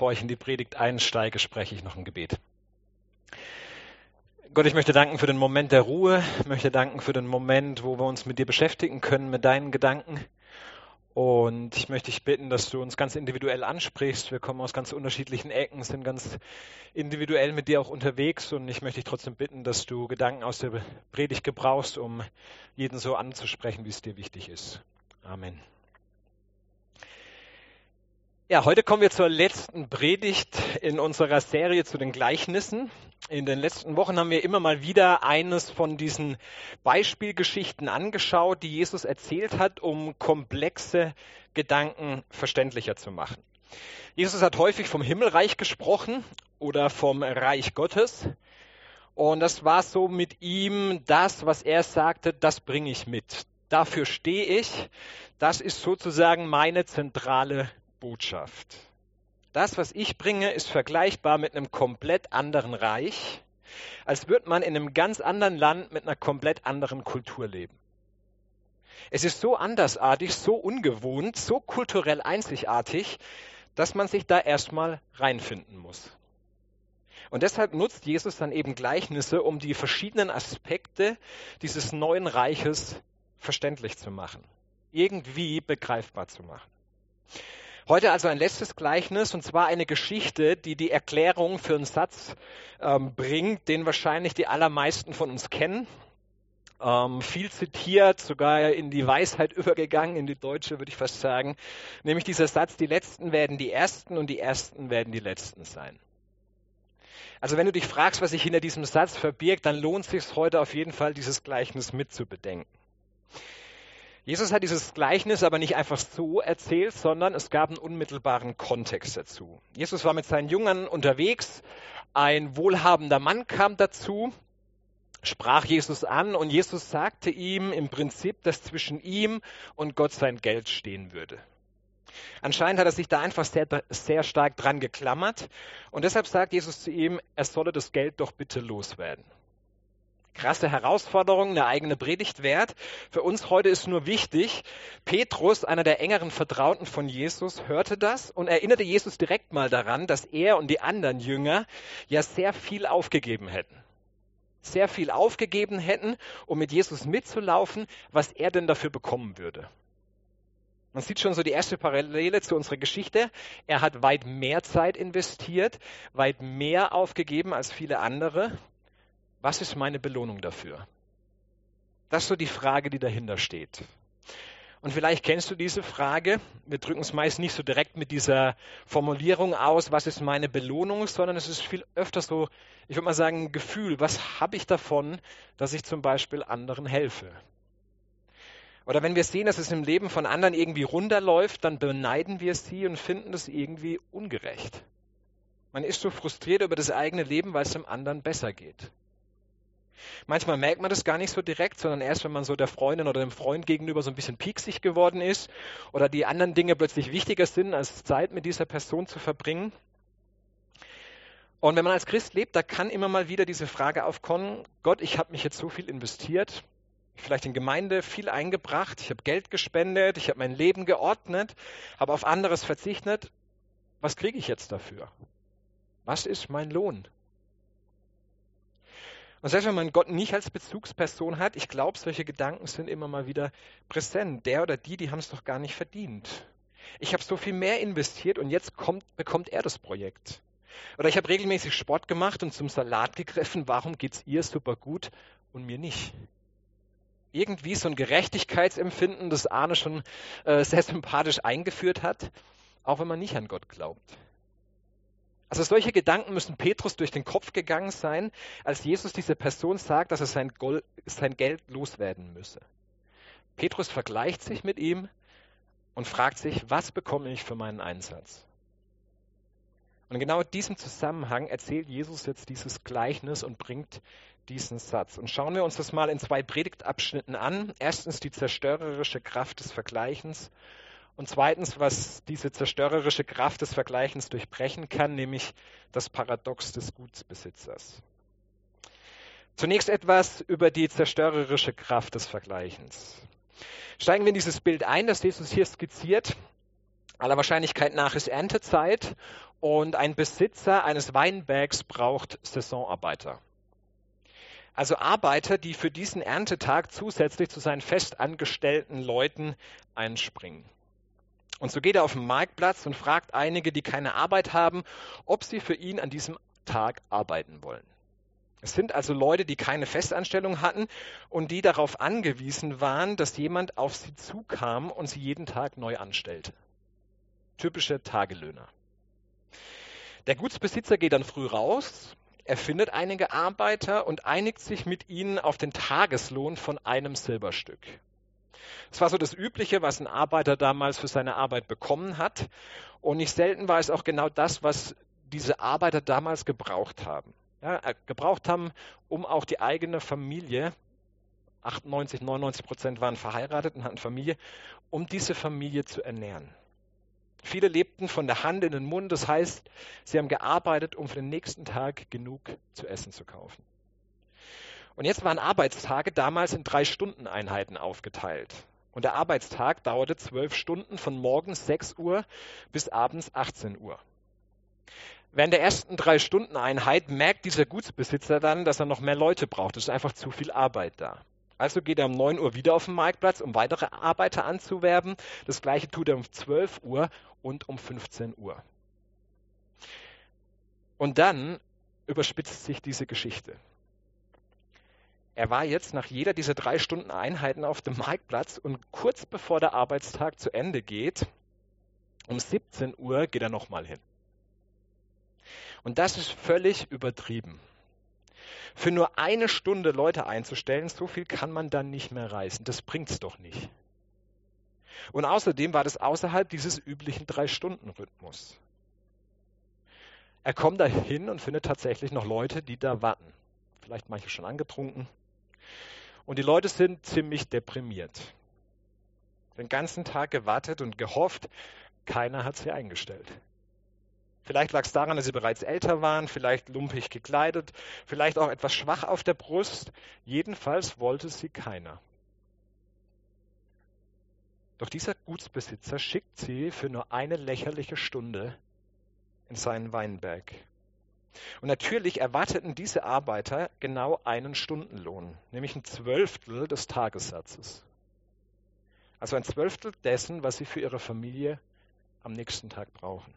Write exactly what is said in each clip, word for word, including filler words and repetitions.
Bevor ich in die Predigt einsteige, spreche ich noch ein Gebet. Gott, ich möchte danken für den Moment der Ruhe, ich möchte danken für den Moment, wo wir uns mit dir beschäftigen können, mit deinen Gedanken. Und ich möchte dich bitten, dass du uns ganz individuell ansprichst. Wir kommen aus ganz unterschiedlichen Ecken, sind ganz individuell mit dir auch unterwegs. Und ich möchte dich trotzdem bitten, dass du Gedanken aus der Predigt gebrauchst, um jeden so anzusprechen, wie es dir wichtig ist. Amen. Ja, heute kommen wir zur letzten Predigt in unserer Serie zu den Gleichnissen. In den letzten Wochen haben wir immer mal wieder eines von diesen Beispielgeschichten angeschaut, die Jesus erzählt hat, um komplexe Gedanken verständlicher zu machen. Jesus hat häufig vom Himmelreich gesprochen oder vom Reich Gottes. Und das war so mit ihm das, was er sagte, das bringe ich mit. Dafür stehe ich. Das ist sozusagen meine zentrale Botschaft. Das, was ich bringe, ist vergleichbar mit einem komplett anderen Reich, als würde man in einem ganz anderen Land mit einer komplett anderen Kultur leben. Es ist so andersartig, so ungewohnt, so kulturell einzigartig, dass man sich da erstmal reinfinden muss. Und deshalb nutzt Jesus dann eben Gleichnisse, um die verschiedenen Aspekte dieses neuen Reiches verständlich zu machen, irgendwie begreifbar zu machen. Heute also ein letztes Gleichnis, und zwar eine Geschichte, die die Erklärung für einen Satz ähm, bringt, den wahrscheinlich die allermeisten von uns kennen. Ähm, viel zitiert, sogar in die Weisheit übergegangen, in die deutsche würde ich fast sagen. Nämlich dieser Satz, die Letzten werden die Ersten und die Ersten werden die Letzten sein. Also wenn du dich fragst, was sich hinter diesem Satz verbirgt, dann lohnt es sich heute auf jeden Fall, dieses Gleichnis mitzubedenken. Jesus hat dieses Gleichnis aber nicht einfach so erzählt, sondern es gab einen unmittelbaren Kontext dazu. Jesus war mit seinen Jüngern unterwegs, ein wohlhabender Mann kam dazu, sprach Jesus an und Jesus sagte ihm im Prinzip, dass zwischen ihm und Gott sein Geld stehen würde. Anscheinend hat er sich da einfach sehr, sehr stark dran geklammert und deshalb sagt Jesus zu ihm, er solle das Geld doch bitte loswerden. Krasse Herausforderung, eine eigene Predigt wert. Für uns heute ist nur wichtig, Petrus, einer der engeren Vertrauten von Jesus, hörte das und erinnerte Jesus direkt mal daran, dass er und die anderen Jünger ja sehr viel aufgegeben hätten. Sehr viel aufgegeben hätten, um mit Jesus mitzulaufen, was er denn dafür bekommen würde. Man sieht schon so die erste Parallele zu unserer Geschichte. Er hat weit mehr Zeit investiert, weit mehr aufgegeben als viele andere. Was ist meine Belohnung dafür? Das ist so die Frage, die dahinter steht. Und vielleicht kennst du diese Frage. Wir drücken es meist nicht so direkt mit dieser Formulierung aus, was ist meine Belohnung, sondern es ist viel öfter so, ich würde mal sagen, ein Gefühl, was habe ich davon, dass ich zum Beispiel anderen helfe? Oder wenn wir sehen, dass es im Leben von anderen irgendwie runterläuft, dann beneiden wir sie und finden das irgendwie ungerecht. Man ist so frustriert über das eigene Leben, weil es dem anderen besser geht. Manchmal merkt man das gar nicht so direkt, sondern erst, wenn man so der Freundin oder dem Freund gegenüber so ein bisschen pieksig geworden ist oder die anderen Dinge plötzlich wichtiger sind, als Zeit mit dieser Person zu verbringen. Und wenn man als Christ lebt, da kann immer mal wieder diese Frage aufkommen, Gott, ich habe mich jetzt so viel investiert, vielleicht in Gemeinde viel eingebracht, ich habe Geld gespendet, ich habe mein Leben geordnet, habe auf anderes verzichtet. Was kriege ich jetzt dafür? Was ist mein Lohn? Und selbst wenn man Gott nicht als Bezugsperson hat, ich glaube, solche Gedanken sind immer mal wieder präsent. Der oder die, die haben es doch gar nicht verdient. Ich habe so viel mehr investiert und jetzt kommt, bekommt er das Projekt. Oder ich habe regelmäßig Sport gemacht und zum Salat gegriffen. Warum geht's ihr super gut und mir nicht? Irgendwie so ein Gerechtigkeitsempfinden, das Arne schon äh, sehr sympathisch eingeführt hat, auch wenn man nicht an Gott glaubt. Also solche Gedanken müssen Petrus durch den Kopf gegangen sein, als Jesus dieser Person sagt, dass er sein, Gold, sein Geld loswerden müsse. Petrus vergleicht sich mit ihm und fragt sich, was bekomme ich für meinen Einsatz? Und genau in diesem Zusammenhang erzählt Jesus jetzt dieses Gleichnis und bringt diesen Satz. Und schauen wir uns das mal in zwei Predigtabschnitten an. Erstens die zerstörerische Kraft des Vergleichens. Und zweitens, was diese zerstörerische Kraft des Vergleichens durchbrechen kann, nämlich das Paradox des Gutsbesitzers. Zunächst etwas über die zerstörerische Kraft des Vergleichens. Steigen wir in dieses Bild ein, das Jesus hier skizziert. Aller Wahrscheinlichkeit nach ist Erntezeit und ein Besitzer eines Weinbergs braucht Saisonarbeiter. Also Arbeiter, die für diesen Erntetag zusätzlich zu seinen festangestellten Leuten einspringen. Und so geht er auf den Marktplatz und fragt einige, die keine Arbeit haben, ob sie für ihn an diesem Tag arbeiten wollen. Es sind also Leute, die keine Festanstellung hatten und die darauf angewiesen waren, dass jemand auf sie zukam und sie jeden Tag neu anstellte. Typische Tagelöhner. Der Gutsbesitzer geht dann früh raus, er findet einige Arbeiter und einigt sich mit ihnen auf den Tageslohn von einem Silberstück. Das war so das Übliche, was ein Arbeiter damals für seine Arbeit bekommen hat. Und nicht selten war es auch genau das, was diese Arbeiter damals gebraucht haben. Ja, gebraucht haben, um auch die eigene Familie, achtundneunzig, neunundneunzig Prozent waren verheiratet und hatten Familie, um diese Familie zu ernähren. Viele lebten von der Hand in den Mund, das heißt, sie haben gearbeitet, um für den nächsten Tag genug zu essen zu kaufen. Und jetzt waren Arbeitstage damals in drei Stunden Einheiten aufgeteilt. Und der Arbeitstag dauerte zwölf Stunden von morgens sechs Uhr bis abends achtzehn Uhr. Während der ersten drei Stunden Einheit merkt dieser Gutsbesitzer dann, dass er noch mehr Leute braucht. Es ist einfach zu viel Arbeit da. Also geht er um neun Uhr wieder auf den Marktplatz, um weitere Arbeiter anzuwerben. Das gleiche tut er um zwölf Uhr und um fünfzehn Uhr. Und dann überspitzt sich diese Geschichte. Er war jetzt nach jeder dieser drei Stunden Einheiten auf dem Marktplatz und kurz bevor der Arbeitstag zu Ende geht, um siebzehn Uhr geht er nochmal hin. Und das ist völlig übertrieben. Für nur eine Stunde Leute einzustellen, so viel kann man dann nicht mehr reißen. Das bringt's doch nicht. Und außerdem war das außerhalb dieses üblichen Drei-Stunden-Rhythmus. Er kommt da hin und findet tatsächlich noch Leute, die da warten. Vielleicht manche schon angetrunken. Und die Leute sind ziemlich deprimiert. Den ganzen Tag gewartet und gehofft, keiner hat sie eingestellt. Vielleicht lag es daran, dass sie bereits älter waren, vielleicht lumpig gekleidet, vielleicht auch etwas schwach auf der Brust. Jedenfalls wollte sie keiner. Doch dieser Gutsbesitzer schickt sie für nur eine lächerliche Stunde in seinen Weinberg. Und natürlich erwarteten diese Arbeiter genau einen Stundenlohn, nämlich ein Zwölftel des Tagessatzes. Also ein Zwölftel dessen, was sie für ihre Familie am nächsten Tag brauchen.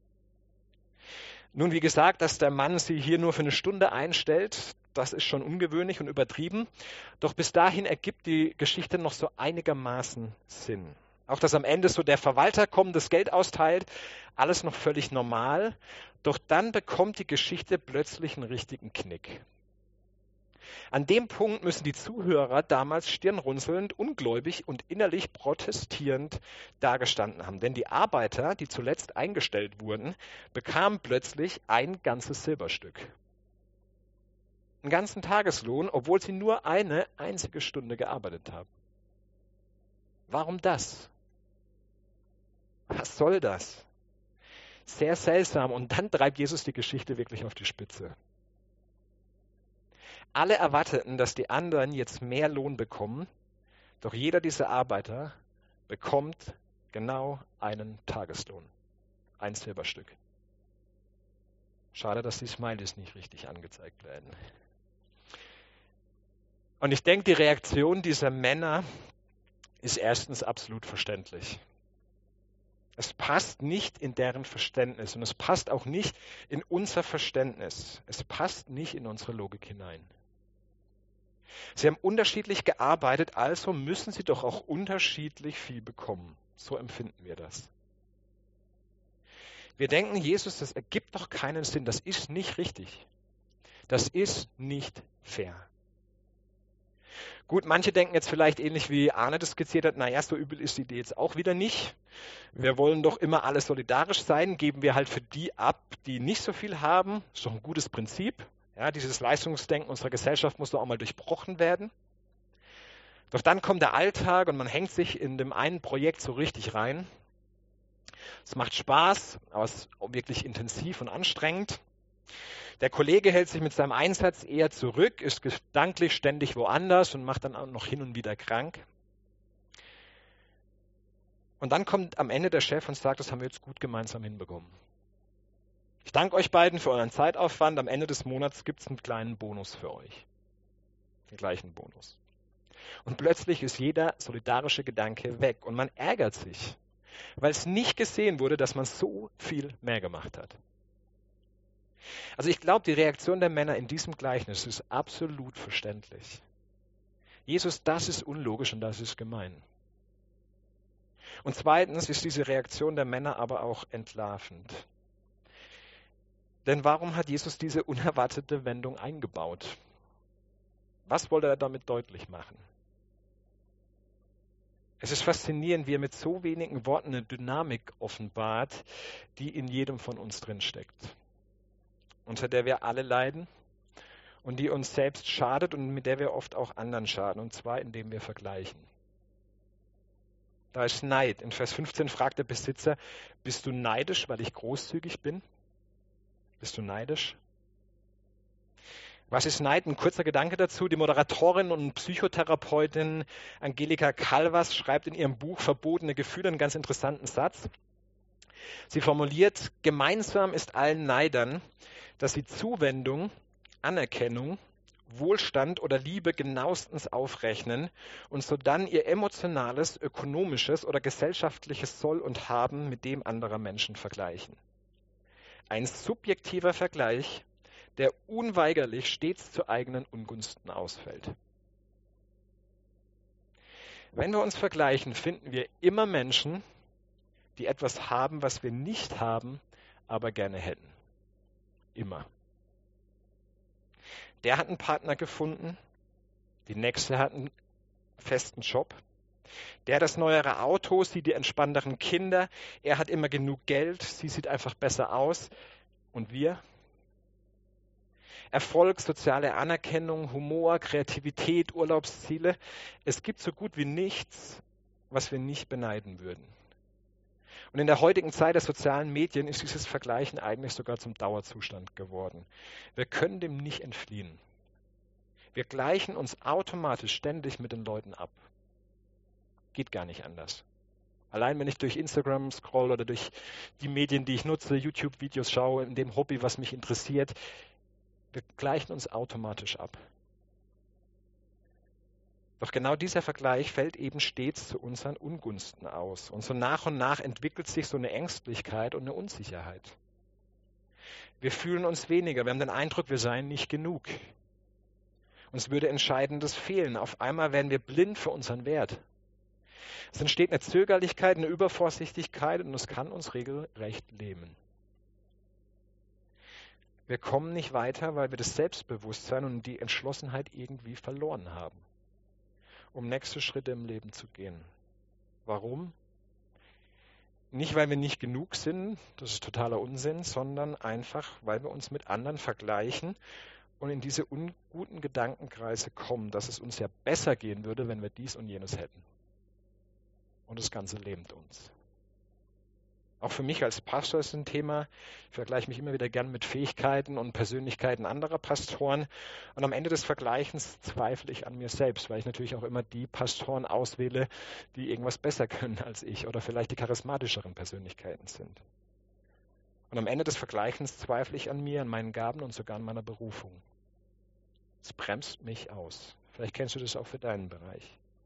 Nun, wie gesagt, dass der Mann sie hier nur für eine Stunde einstellt, das ist schon ungewöhnlich und übertrieben. Doch bis dahin ergibt die Geschichte noch so einigermaßen Sinn. Auch dass am Ende so der Verwalter kommt, das Geld austeilt, alles noch völlig normal. Doch dann bekommt die Geschichte plötzlich einen richtigen Knick. An dem Punkt müssen die Zuhörer damals stirnrunzelnd, ungläubig und innerlich protestierend dagestanden haben. Denn die Arbeiter, die zuletzt eingestellt wurden, bekamen plötzlich ein ganzes Silberstück. Einen ganzen Tageslohn, obwohl sie nur eine einzige Stunde gearbeitet haben. Warum das? Was soll das? Sehr seltsam. Und dann treibt Jesus die Geschichte wirklich auf die Spitze. Alle erwarteten, dass die anderen jetzt mehr Lohn bekommen, doch jeder dieser Arbeiter bekommt genau einen Tageslohn, ein Silberstück. Schade, dass die Smileys nicht richtig angezeigt werden. Und ich denke, die Reaktion dieser Männer ist erstens absolut verständlich. Es passt nicht in deren Verständnis und es passt auch nicht in unser Verständnis. Es passt nicht in unsere Logik hinein. Sie haben unterschiedlich gearbeitet, also müssen sie doch auch unterschiedlich viel bekommen. So empfinden wir das. Wir denken, Jesus, das ergibt doch keinen Sinn, das ist nicht richtig. Das ist nicht fair. Gut, manche denken jetzt vielleicht ähnlich wie Arne das skizziert hat, naja, so übel ist die Idee jetzt auch wieder nicht. Wir wollen doch immer alle solidarisch sein, geben wir halt für die ab, die nicht so viel haben. Ist doch ein gutes Prinzip. Ja, dieses Leistungsdenken unserer Gesellschaft muss doch auch mal durchbrochen werden. Doch dann kommt der Alltag und man hängt sich in dem einen Projekt so richtig rein. Es macht Spaß, aber es ist auch wirklich intensiv und anstrengend. Der Kollege hält sich mit seinem Einsatz eher zurück, ist gedanklich ständig woanders und macht dann auch noch hin und wieder krank. Und dann kommt am Ende der Chef und sagt, das haben wir jetzt gut gemeinsam hinbekommen. Ich danke euch beiden für euren Zeitaufwand. Am Ende des Monats gibt es einen kleinen Bonus für euch. Den gleichen Bonus. Und plötzlich ist jeder solidarische Gedanke weg und man ärgert sich, weil es nicht gesehen wurde, dass man so viel mehr gemacht hat. Also ich glaube, die Reaktion der Männer in diesem Gleichnis ist absolut verständlich. Jesus, das ist unlogisch und das ist gemein. Und zweitens ist diese Reaktion der Männer aber auch entlarvend. Denn warum hat Jesus diese unerwartete Wendung eingebaut? Was wollte er damit deutlich machen? Es ist faszinierend, wie er mit so wenigen Worten eine Dynamik offenbart, die in jedem von uns drinsteckt, unter der wir alle leiden und die uns selbst schadet und mit der wir oft auch anderen schaden, und zwar indem wir vergleichen. Da ist Neid. In Vers fünfzehn fragt der Besitzer, bist du neidisch, weil ich großzügig bin? Bist du neidisch? Was ist Neid? Ein kurzer Gedanke dazu. Die Moderatorin und Psychotherapeutin Angelika Calvas schreibt in ihrem Buch Verbotene Gefühle einen ganz interessanten Satz. Sie formuliert, gemeinsam ist allen Neidern, dass sie Zuwendung, Anerkennung, Wohlstand oder Liebe genauestens aufrechnen und sodann ihr emotionales, ökonomisches oder gesellschaftliches Soll und Haben mit dem anderer Menschen vergleichen. Ein subjektiver Vergleich, der unweigerlich stets zu eigenen Ungunsten ausfällt. Wenn wir uns vergleichen, finden wir immer Menschen, die etwas haben, was wir nicht haben, aber gerne hätten. Immer. Der hat einen Partner gefunden, die nächste hat einen festen Job, der hat das neuere Auto, sie die entspannteren Kinder, er hat immer genug Geld, sie sieht einfach besser aus. Und wir? Erfolg, soziale Anerkennung, Humor, Kreativität, Urlaubsziele. Es gibt so gut wie nichts, was wir nicht beneiden würden. Und in der heutigen Zeit der sozialen Medien ist dieses Vergleichen eigentlich sogar zum Dauerzustand geworden. Wir können dem nicht entfliehen. Wir gleichen uns automatisch ständig mit den Leuten ab. Geht gar nicht anders. Allein wenn ich durch Instagram scroll oder durch die Medien, die ich nutze, YouTube-Videos schaue, in dem Hobby, was mich interessiert, wir gleichen uns automatisch ab. Doch genau dieser Vergleich fällt eben stets zu unseren Ungunsten aus. Und so nach und nach entwickelt sich so eine Ängstlichkeit und eine Unsicherheit. Wir fühlen uns weniger, wir haben den Eindruck, wir seien nicht genug. Uns würde Entscheidendes fehlen. Auf einmal werden wir blind für unseren Wert. Es entsteht eine Zögerlichkeit, eine Übervorsichtigkeit und es kann uns regelrecht lähmen. Wir kommen nicht weiter, weil wir das Selbstbewusstsein und die Entschlossenheit irgendwie verloren haben, um nächste Schritte im Leben zu gehen. Warum? Nicht, weil wir nicht genug sind, das ist totaler Unsinn, sondern einfach, weil wir uns mit anderen vergleichen und in diese unguten Gedankenkreise kommen, dass es uns ja besser gehen würde, wenn wir dies und jenes hätten. Und das Ganze lähmt uns. Auch für mich als Pastor ist ein Thema, ich vergleiche mich immer wieder gern mit Fähigkeiten und Persönlichkeiten anderer Pastoren. Und am Ende des Vergleichens zweifle ich an mir selbst, weil ich natürlich auch immer die Pastoren auswähle, die irgendwas besser können als ich oder vielleicht die charismatischeren Persönlichkeiten sind. Und am Ende des Vergleichens zweifle ich an mir, an meinen Gaben und sogar an meiner Berufung. Es bremst mich aus. Vielleicht kennst du das auch für deinen Bereich.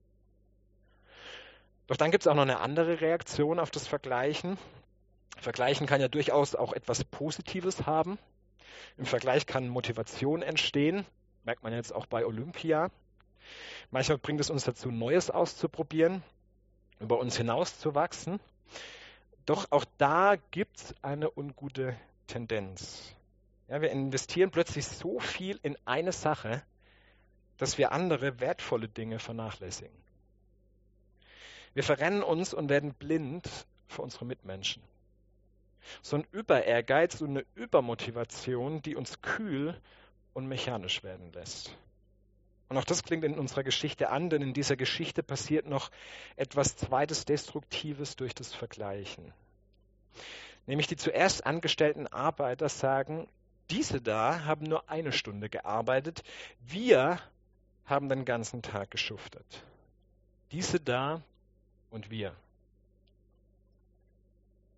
Doch dann gibt es auch noch eine andere Reaktion auf das Vergleichen. Vergleichen kann ja durchaus auch etwas Positives haben. Im Vergleich kann Motivation entstehen, merkt man jetzt auch bei Olympia. Manchmal bringt es uns dazu, Neues auszuprobieren, über uns hinauszuwachsen. Doch auch da gibt es eine ungute Tendenz. Ja, wir investieren plötzlich so viel in eine Sache, dass wir andere wertvolle Dinge vernachlässigen. Wir verrennen uns und werden blind für unsere Mitmenschen. So ein Überehrgeiz und eine Übermotivation, die uns kühl und mechanisch werden lässt. Und auch das klingt in unserer Geschichte an, denn in dieser Geschichte passiert noch etwas zweites Destruktives durch das Vergleichen. Nämlich die zuerst angestellten Arbeiter sagen, diese da haben nur eine Stunde gearbeitet, wir haben den ganzen Tag geschuftet. Diese da und wir.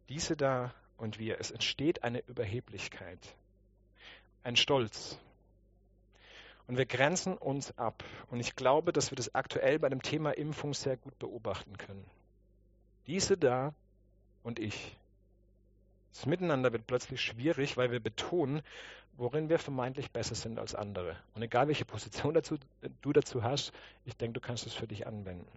Diese da und wir. Es entsteht eine Überheblichkeit, ein Stolz. Und wir grenzen uns ab. Und ich glaube, dass wir das aktuell bei dem Thema Impfung sehr gut beobachten können. Diese da und ich. Das Miteinander wird plötzlich schwierig, weil wir betonen, worin wir vermeintlich besser sind als andere. Und egal, welche Position dazu, du dazu hast, ich denke, du kannst es für dich anwenden.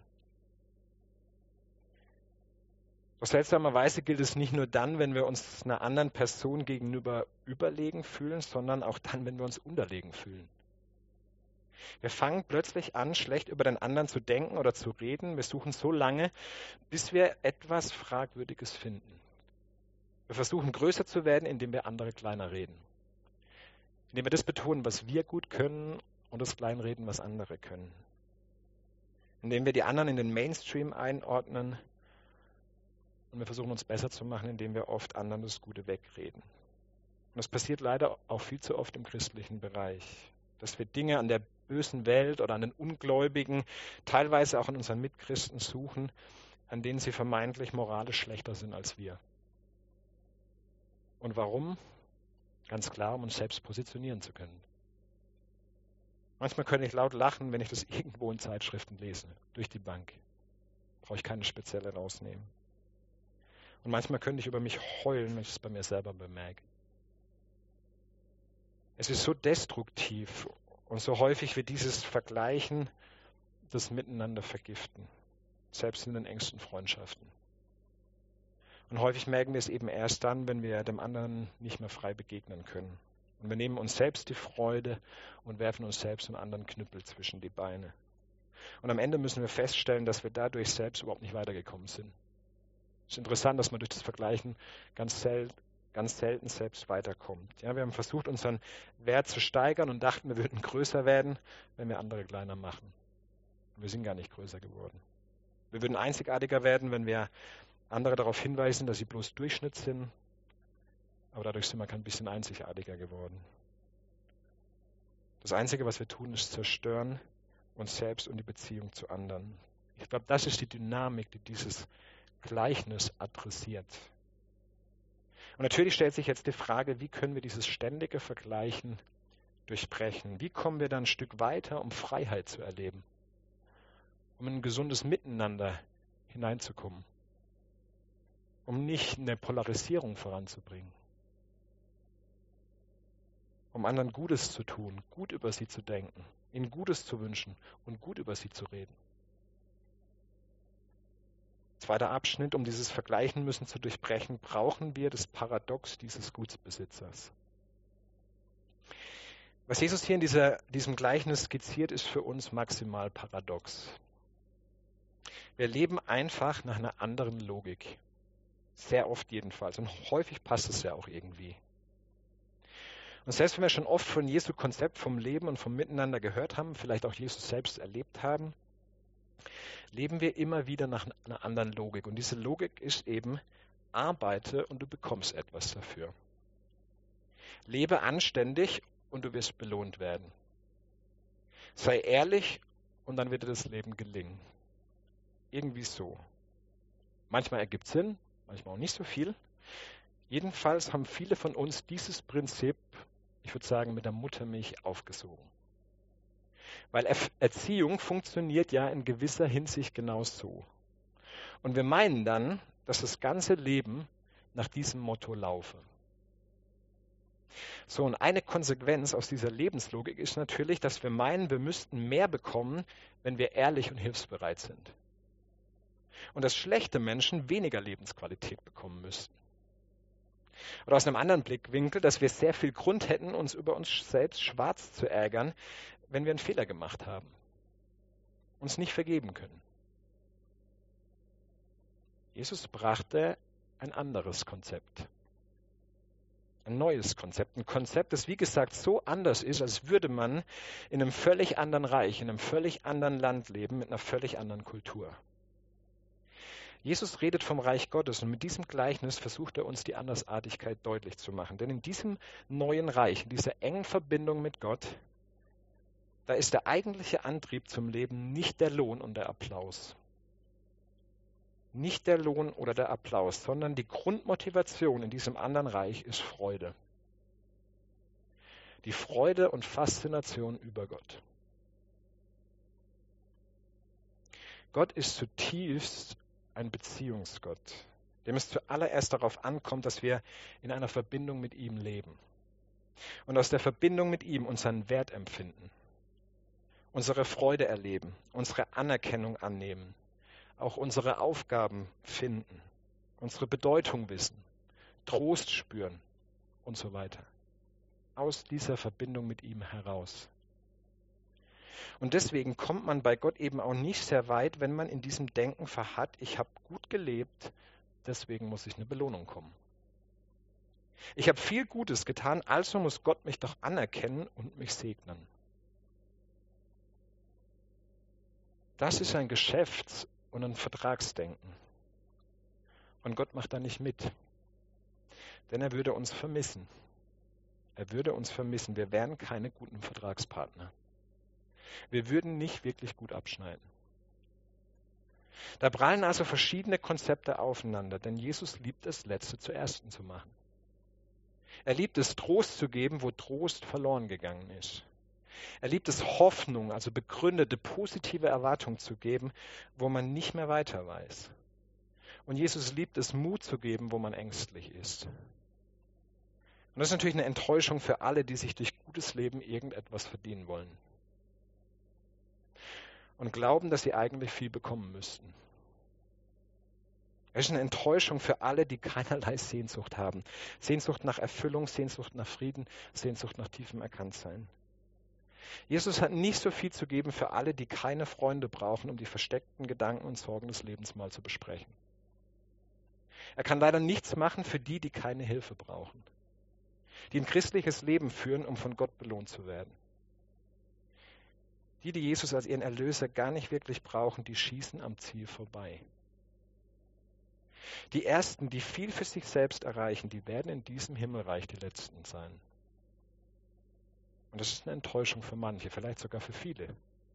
Doch seltsamerweise gilt es nicht nur dann, wenn wir uns einer anderen Person gegenüber überlegen fühlen, sondern auch dann, wenn wir uns unterlegen fühlen. Wir fangen plötzlich an, schlecht über den anderen zu denken oder zu reden. Wir suchen so lange, bis wir etwas Fragwürdiges finden. Wir versuchen größer zu werden, indem wir andere kleiner reden. Indem wir das betonen, was wir gut können und das Kleinreden, was andere können. Indem wir die anderen in den Mainstream einordnen und wir versuchen uns besser zu machen, indem wir oft anderen das Gute wegreden. Und das passiert leider auch viel zu oft im christlichen Bereich. Dass wir Dinge an der bösen Welt oder an den Ungläubigen, teilweise auch an unseren Mitchristen suchen, an denen sie vermeintlich moralisch schlechter sind als wir. Und warum? Ganz klar, um uns selbst positionieren zu können. Manchmal kann ich laut lachen, wenn ich das irgendwo in Zeitschriften lese, durch die Bank. Brauche ich keine spezielle rausnehmen. Und manchmal könnte ich über mich heulen, wenn ich es bei mir selber bemerke. Es ist so destruktiv und so häufig wird dieses Vergleichen das Miteinander vergiften, selbst in den engsten Freundschaften. Und häufig merken wir es eben erst dann, wenn wir dem anderen nicht mehr frei begegnen können. Und wir nehmen uns selbst die Freude und werfen uns selbst einen anderen Knüppel zwischen die Beine. Und am Ende müssen wir feststellen, dass wir dadurch selbst überhaupt nicht weitergekommen sind. Es ist interessant, dass man durch das Vergleichen ganz selten, ganz selten selbst weiterkommt. Ja, wir haben versucht, unseren Wert zu steigern und dachten, wir würden größer werden, wenn wir andere kleiner machen. Und wir sind gar nicht größer geworden. Wir würden einzigartiger werden, wenn wir andere darauf hinweisen, dass sie bloß Durchschnitt sind, aber dadurch sind wir kein bisschen einzigartiger geworden. Das Einzige, was wir tun, ist zerstören uns selbst und die Beziehung zu anderen. Ich glaube, das ist die Dynamik, die dieses Gleichnis adressiert. Und natürlich stellt sich jetzt die Frage, wie können wir dieses ständige Vergleichen durchbrechen? Wie kommen wir dann ein Stück weiter, um Freiheit zu erleben? Um in ein gesundes Miteinander hineinzukommen? Um nicht eine Polarisierung voranzubringen? Um anderen Gutes zu tun, gut über sie zu denken, ihnen Gutes zu wünschen und gut über sie zu reden? Zweiter Abschnitt, um dieses Vergleichen müssen zu durchbrechen, brauchen wir das Paradox dieses Gutsbesitzers. Was Jesus hier in dieser, diesem Gleichnis skizziert, ist für uns maximal paradox. Wir leben einfach nach einer anderen Logik. Sehr oft jedenfalls. Und häufig passt es ja auch irgendwie. Und selbst wenn wir schon oft von Jesu Konzept vom Leben und vom Miteinander gehört haben, vielleicht auch Jesus selbst erlebt haben, leben wir immer wieder nach einer anderen Logik. Und diese Logik ist eben, arbeite und du bekommst etwas dafür. Lebe anständig und du wirst belohnt werden. Sei ehrlich und dann wird dir das Leben gelingen. Irgendwie so. Manchmal ergibt es Sinn, manchmal auch nicht so viel. Jedenfalls haben viele von uns dieses Prinzip, ich würde sagen, mit der Muttermilch aufgesogen. Weil Erziehung funktioniert ja in gewisser Hinsicht genau so. Und wir meinen dann, dass das ganze Leben nach diesem Motto laufe. So, und eine Konsequenz aus dieser Lebenslogik ist natürlich, dass wir meinen, wir müssten mehr bekommen, wenn wir ehrlich und hilfsbereit sind. Und dass schlechte Menschen weniger Lebensqualität bekommen müssten. Oder aus einem anderen Blickwinkel, dass wir sehr viel Grund hätten, uns über uns selbst schwarz zu ärgern, wenn wir einen Fehler gemacht haben, uns nicht vergeben können. Jesus brachte ein anderes Konzept, ein neues Konzept, ein Konzept, das wie gesagt so anders ist, als würde man in einem völlig anderen Reich, in einem völlig anderen Land leben, mit einer völlig anderen Kultur. Jesus redet vom Reich Gottes und mit diesem Gleichnis versucht er uns die Andersartigkeit deutlich zu machen. Denn in diesem neuen Reich, in dieser engen Verbindung mit Gott, da ist der eigentliche Antrieb zum Leben nicht der Lohn und der Applaus. Nicht der Lohn oder der Applaus, sondern die Grundmotivation in diesem anderen Reich ist Freude. Die Freude und Faszination über Gott. Gott ist zutiefst ein Beziehungsgott, dem es zuallererst darauf ankommt, dass wir in einer Verbindung mit ihm leben und aus der Verbindung mit ihm unseren Wert empfinden, unsere Freude erleben, unsere Anerkennung annehmen, auch unsere Aufgaben finden, unsere Bedeutung wissen, Trost spüren und so weiter. Aus dieser Verbindung mit ihm heraus. Und deswegen kommt man bei Gott eben auch nicht sehr weit, wenn man in diesem Denken verharrt, ich habe gut gelebt, deswegen muss ich eine Belohnung kommen. Ich habe viel Gutes getan, also muss Gott mich doch anerkennen und mich segnen. Das ist ein Geschäfts- und ein Vertragsdenken. Und Gott macht da nicht mit, denn er würde uns vermissen. Er würde uns vermissen. Wir wären keine guten Vertragspartner. Wir würden nicht wirklich gut abschneiden. Da prallen also verschiedene Konzepte aufeinander, denn Jesus liebt es, Letzte zu Ersten zu machen. Er liebt es, Trost zu geben, wo Trost verloren gegangen ist. Er liebt es, Hoffnung, also begründete, positive Erwartung zu geben, wo man nicht mehr weiter weiß. Und Jesus liebt es, Mut zu geben, wo man ängstlich ist. Und das ist natürlich eine Enttäuschung für alle, die sich durch gutes Leben irgendetwas verdienen wollen. Und glauben, dass sie eigentlich viel bekommen müssten. Es ist eine Enttäuschung für alle, die keinerlei Sehnsucht haben. Sehnsucht nach Erfüllung, Sehnsucht nach Frieden, Sehnsucht nach tiefem Erkanntsein. Jesus hat nicht so viel zu geben für alle, die keine Freunde brauchen, um die versteckten Gedanken und Sorgen des Lebens mal zu besprechen. Er kann leider nichts machen für die, die keine Hilfe brauchen. Die ein christliches Leben führen, um von Gott belohnt zu werden. Die, die Jesus als ihren Erlöser gar nicht wirklich brauchen, die schießen am Ziel vorbei. Die Ersten, die viel für sich selbst erreichen, die werden in diesem Himmelreich die Letzten sein. Und das ist eine Enttäuschung für manche, vielleicht sogar für viele.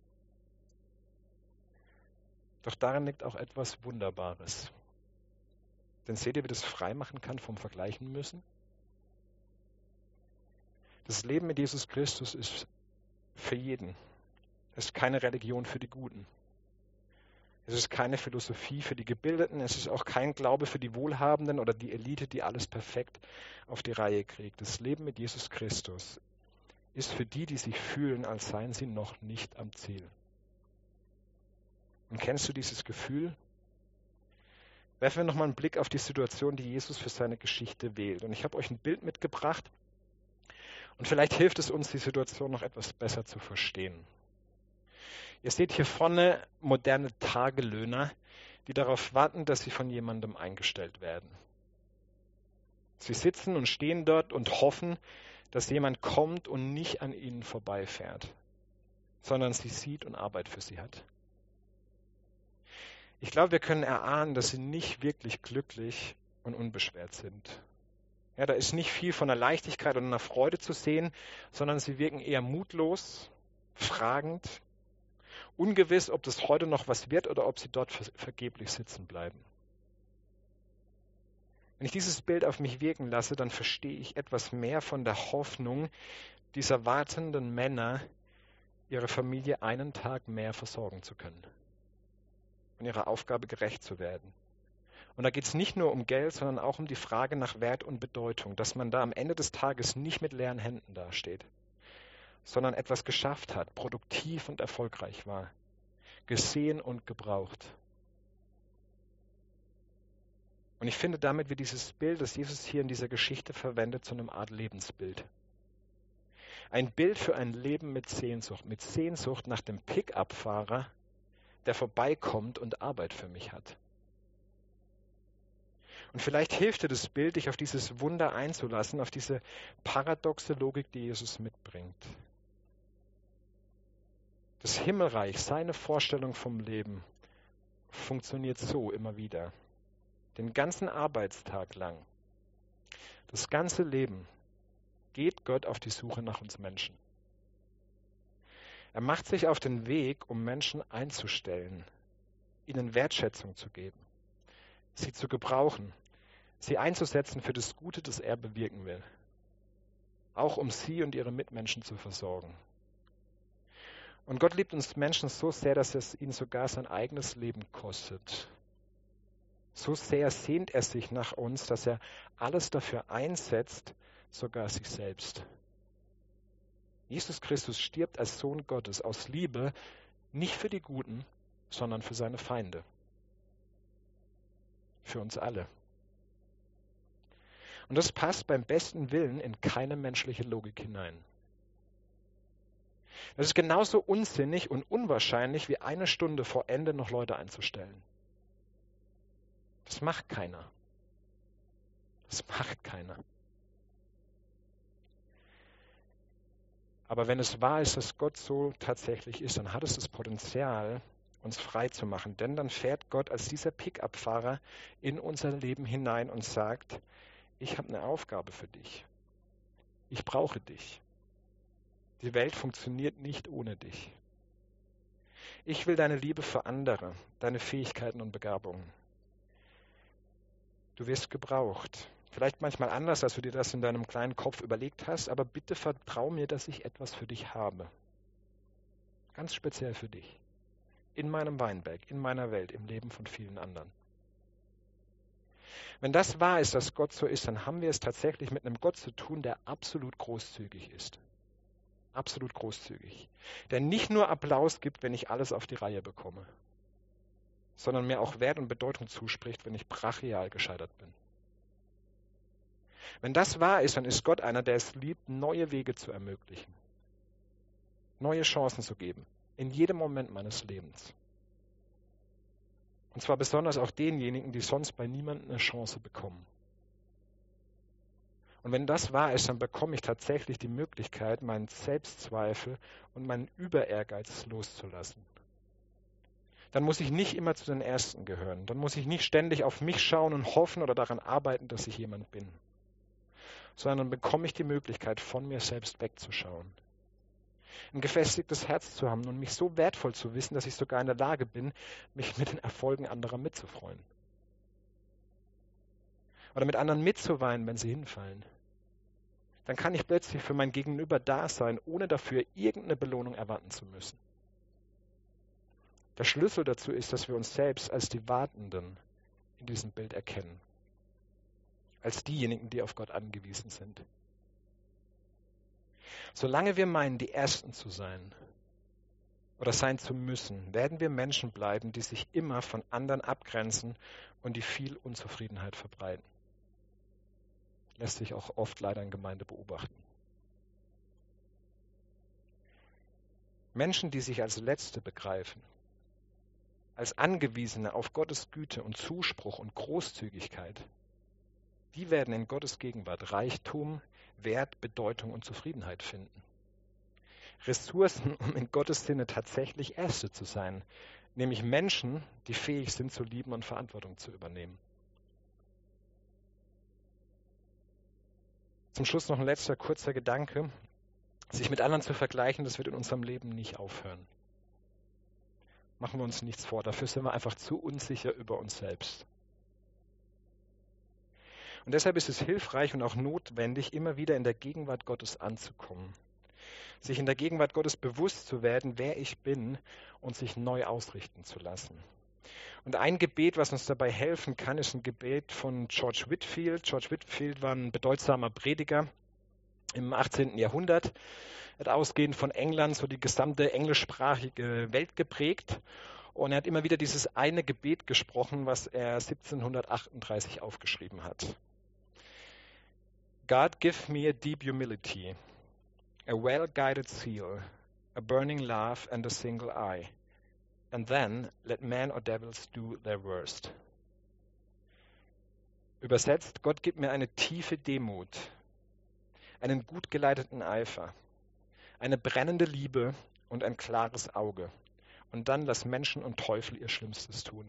Doch darin liegt auch etwas Wunderbares. Denn seht ihr, wie das frei machen kann vom Vergleichen müssen? Das Leben mit Jesus Christus ist für jeden. Es ist keine Religion für die Guten. Es ist keine Philosophie für die Gebildeten. Es ist auch kein Glaube für die Wohlhabenden oder die Elite, die alles perfekt auf die Reihe kriegt. Das Leben mit Jesus Christus ist für die, die sich fühlen, als seien sie noch nicht am Ziel. Und kennst du dieses Gefühl? Werfen wir nochmal einen Blick auf die Situation, die Jesus für seine Geschichte wählt. Und ich habe euch ein Bild mitgebracht. Und vielleicht hilft es uns, die Situation noch etwas besser zu verstehen. Ihr seht hier vorne moderne Tagelöhner, die darauf warten, dass sie von jemandem eingestellt werden. Sie sitzen und stehen dort und hoffen, dass jemand kommt und nicht an ihnen vorbeifährt, sondern sie sieht und Arbeit für sie hat. Ich glaube, wir können erahnen, dass sie nicht wirklich glücklich und unbeschwert sind. Ja, da ist nicht viel von einer Leichtigkeit und einer Freude zu sehen, sondern sie wirken eher mutlos, fragend, ungewiss, ob das heute noch was wird oder ob sie dort ver- vergeblich sitzen bleiben. Wenn ich dieses Bild auf mich wirken lasse, dann verstehe ich etwas mehr von der Hoffnung dieser wartenden Männer, ihre Familie einen Tag mehr versorgen zu können und ihrer Aufgabe gerecht zu werden. Und da geht es nicht nur um Geld, sondern auch um die Frage nach Wert und Bedeutung, dass man da am Ende des Tages nicht mit leeren Händen dasteht, sondern etwas geschafft hat, produktiv und erfolgreich war, gesehen und gebraucht. Und ich finde, damit wird dieses Bild, das Jesus hier in dieser Geschichte verwendet, zu einer Art Lebensbild. Ein Bild für ein Leben mit Sehnsucht, mit Sehnsucht nach dem Pick-up-Fahrer, der vorbeikommt und Arbeit für mich hat. Und vielleicht hilft dir das Bild, dich auf dieses Wunder einzulassen, auf diese paradoxe Logik, die Jesus mitbringt. Das Himmelreich, seine Vorstellung vom Leben, funktioniert so immer wieder. Den ganzen Arbeitstag lang, das ganze Leben, geht Gott auf die Suche nach uns Menschen. Er macht sich auf den Weg, um Menschen einzustellen, ihnen Wertschätzung zu geben, sie zu gebrauchen, sie einzusetzen für das Gute, das er bewirken will. Auch um sie und ihre Mitmenschen zu versorgen. Und Gott liebt uns Menschen so sehr, dass es ihn sogar sein eigenes Leben kostet. So sehr sehnt er sich nach uns, dass er alles dafür einsetzt, sogar sich selbst. Jesus Christus stirbt als Sohn Gottes aus Liebe, nicht für die Guten, sondern für seine Feinde. Für uns alle. Und das passt beim besten Willen in keine menschliche Logik hinein. Das ist genauso unsinnig und unwahrscheinlich, wie eine Stunde vor Ende noch Leute einzustellen. Das macht keiner. Das macht keiner. Aber wenn es wahr ist, dass Gott so tatsächlich ist, dann hat es das Potenzial, uns frei zu machen. Denn dann fährt Gott als dieser Pick-up-Fahrer in unser Leben hinein und sagt, ich habe eine Aufgabe für dich. Ich brauche dich. Die Welt funktioniert nicht ohne dich. Ich will deine Liebe für andere, deine Fähigkeiten und Begabungen. Du wirst gebraucht. Vielleicht manchmal anders, als du dir das in deinem kleinen Kopf überlegt hast, aber bitte vertrau mir, dass ich etwas für dich habe. Ganz speziell für dich. In meinem Weinberg, in meiner Welt, im Leben von vielen anderen. Wenn das wahr ist, dass Gott so ist, dann haben wir es tatsächlich mit einem Gott zu tun, der absolut großzügig ist. Absolut großzügig. Der nicht nur Applaus gibt, wenn ich alles auf die Reihe bekomme, sondern mir auch Wert und Bedeutung zuspricht, wenn ich brachial gescheitert bin. Wenn das wahr ist, dann ist Gott einer, der es liebt, neue Wege zu ermöglichen, neue Chancen zu geben, in jedem Moment meines Lebens. Und zwar besonders auch denjenigen, die sonst bei niemandem eine Chance bekommen. Und wenn das wahr ist, dann bekomme ich tatsächlich die Möglichkeit, meinen Selbstzweifel und meinen Überehrgeiz loszulassen. Dann muss ich nicht immer zu den Ersten gehören. Dann muss ich nicht ständig auf mich schauen und hoffen oder daran arbeiten, dass ich jemand bin. Sondern dann bekomme ich die Möglichkeit, von mir selbst wegzuschauen. Ein gefestigtes Herz zu haben und mich so wertvoll zu wissen, dass ich sogar in der Lage bin, mich mit den Erfolgen anderer mitzufreuen. Oder mit anderen mitzuweinen, wenn sie hinfallen. Dann kann ich plötzlich für mein Gegenüber da sein, ohne dafür irgendeine Belohnung erwarten zu müssen. Der Schlüssel dazu ist, dass wir uns selbst als die Wartenden in diesem Bild erkennen. Als diejenigen, die auf Gott angewiesen sind. Solange wir meinen, die Ersten zu sein oder sein zu müssen, werden wir Menschen bleiben, die sich immer von anderen abgrenzen und die viel Unzufriedenheit verbreiten. Lässt sich auch oft leider in Gemeinde beobachten. Menschen, die sich als Letzte begreifen, als Angewiesene auf Gottes Güte und Zuspruch und Großzügigkeit, die werden in Gottes Gegenwart Reichtum, Wert, Bedeutung und Zufriedenheit finden. Ressourcen, um in Gottes Sinne tatsächlich Erste zu sein, nämlich Menschen, die fähig sind zu lieben und Verantwortung zu übernehmen. Zum Schluss noch ein letzter kurzer Gedanke. Sich mit anderen zu vergleichen, das wird in unserem Leben nicht aufhören. Machen wir uns nichts vor, dafür sind wir einfach zu unsicher über uns selbst. Und deshalb ist es hilfreich und auch notwendig, immer wieder in der Gegenwart Gottes anzukommen. Sich in der Gegenwart Gottes bewusst zu werden, wer ich bin und sich neu ausrichten zu lassen. Und ein Gebet, was uns dabei helfen kann, ist ein Gebet von George Whitefield. George Whitefield war ein bedeutsamer Prediger im achtzehnten Jahrhundert. Er hat ausgehend von England so die gesamte englischsprachige Welt geprägt. Und er hat immer wieder dieses eine Gebet gesprochen, was er siebzehnhundertachtunddreißig aufgeschrieben hat. God, give me a deep humility, a well-guided zeal, a burning love and a single eye. And then let men or devils do their worst. Übersetzt, Gott gib mir eine tiefe Demut, einen gut geleiteten Eifer, eine brennende Liebe und ein klares Auge. Und dann lass Menschen und Teufel ihr Schlimmstes tun.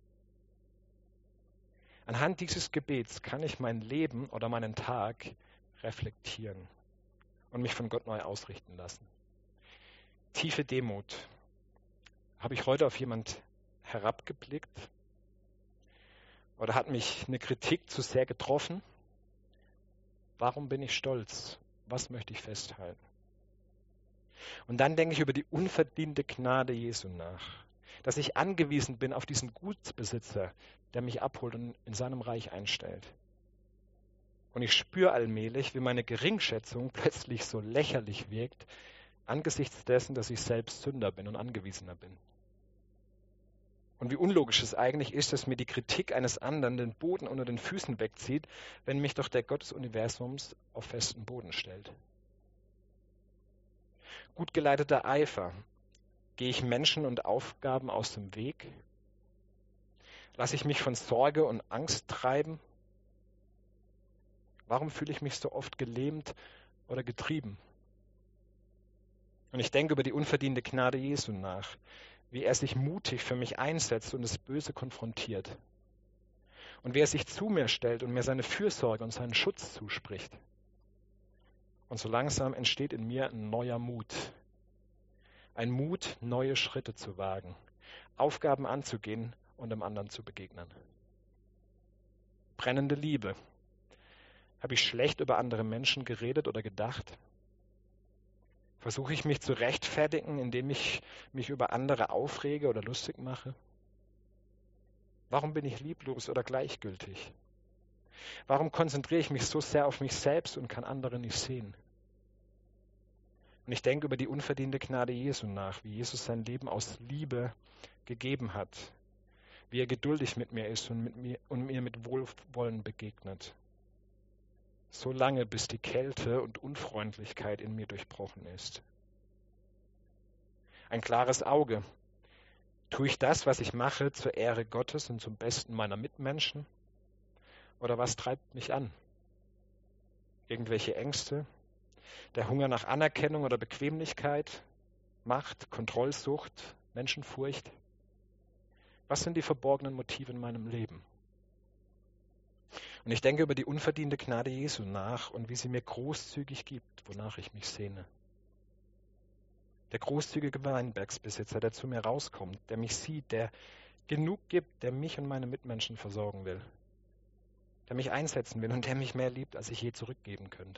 Anhand dieses Gebets kann ich mein Leben oder meinen Tag reflektieren und mich von Gott neu ausrichten lassen. Tiefe Demut. Habe ich heute auf jemand herabgeblickt? Oder hat mich eine Kritik zu sehr getroffen? Warum bin ich stolz? Was möchte ich festhalten? Und dann denke ich über die unverdiente Gnade Jesu nach, dass ich angewiesen bin auf diesen Gutsbesitzer, der mich abholt und in seinem Reich einstellt. Und ich spüre allmählich, wie meine Geringschätzung plötzlich so lächerlich wirkt, angesichts dessen, dass ich selbst Sünder bin und Angewiesener bin. Und wie unlogisch es eigentlich ist, dass mir die Kritik eines anderen den Boden unter den Füßen wegzieht, wenn mich doch der Gott des Universums auf festen Boden stellt. Gut geleiteter Eifer. Gehe ich Menschen und Aufgaben aus dem Weg? Lasse ich mich von Sorge und Angst treiben? Warum fühle ich mich so oft gelähmt oder getrieben? Und ich denke über die unverdiente Gnade Jesu nach, wie er sich mutig für mich einsetzt und das Böse konfrontiert. Und wie er sich zu mir stellt und mir seine Fürsorge und seinen Schutz zuspricht. Und so langsam entsteht in mir ein neuer Mut. Ein Mut, neue Schritte zu wagen, Aufgaben anzugehen und dem anderen zu begegnen. Brennende Liebe. Habe ich schlecht über andere Menschen geredet oder gedacht? Versuche ich mich zu rechtfertigen, indem ich mich über andere aufrege oder lustig mache? Warum bin ich lieblos oder gleichgültig? Warum konzentriere ich mich so sehr auf mich selbst und kann andere nicht sehen? Und ich denke über die unverdiente Gnade Jesu nach, wie Jesus sein Leben aus Liebe gegeben hat, wie er geduldig mit mir ist und, mit mir, und mir mit Wohlwollen begegnet. So lange, bis die Kälte und Unfreundlichkeit in mir durchbrochen ist. Ein klares Auge. Tue ich das, was ich mache, zur Ehre Gottes und zum Besten meiner Mitmenschen? Oder was treibt mich an? Irgendwelche Ängste? Der Hunger nach Anerkennung oder Bequemlichkeit? Macht, Kontrollsucht, Menschenfurcht? Was sind die verborgenen Motive in meinem Leben? Und ich denke über die unverdiente Gnade Jesu nach und wie sie mir großzügig gibt, wonach ich mich sehne. Der großzügige Weinbergsbesitzer, der zu mir rauskommt, der mich sieht, der genug gibt, der mich und meine Mitmenschen versorgen will, der mich einsetzen will und der mich mehr liebt, als ich je zurückgeben könnte.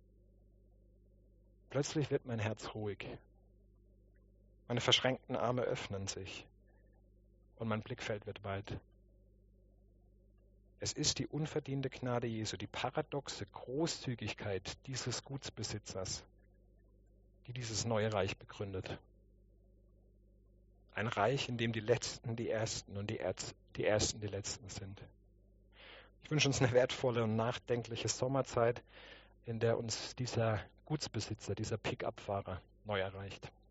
Plötzlich wird mein Herz ruhig. Meine verschränkten Arme öffnen sich und mein Blickfeld wird weit. Es ist die unverdiente Gnade Jesu, die paradoxe Großzügigkeit dieses Gutsbesitzers, die dieses neue Reich begründet. Ein Reich, in dem die Letzten die Ersten und die, Erz, die Ersten die Letzten sind. Ich wünsche uns eine wertvolle und nachdenkliche Sommerzeit, in der uns dieser Gutsbesitzer, dieser Pick-up-Fahrer neu erreicht.